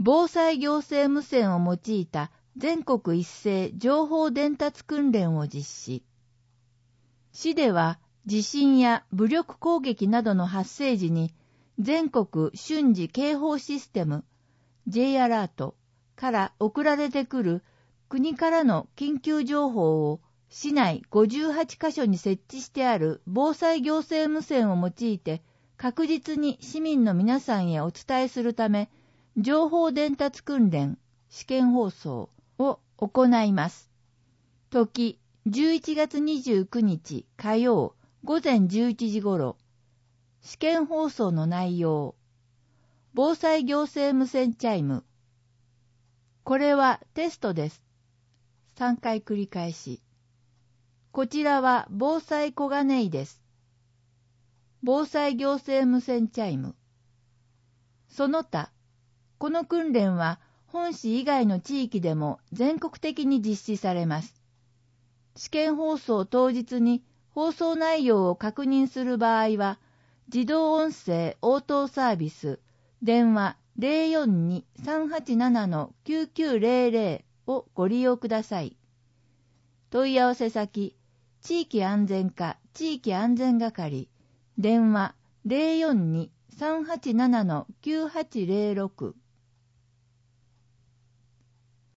防災行政無線を用いた全国一斉情報伝達訓練を実施。市では地震や武力攻撃などの発生時に全国瞬時警報システム J アラートから送られてくる国からの緊急情報を市内58カ所に設置してある防災行政無線を用いて確実に市民の皆さんへお伝えするため、情報伝達訓練、試験放送を行います。時、11月29日火曜午前11時頃。試験放送の内容。防災行政無線チャイム。これはテストです。3回繰り返し。こちらは防災小金井です。防災行政無線チャイム。その他、この訓練は本市以外の地域でも全国的に実施されます。試験放送当日に放送内容を確認する場合は、自動音声応答サービス、電話 042-387-9900 をご利用ください。問い合わせ先、地域安全課地域安全係、電話 042-387-9806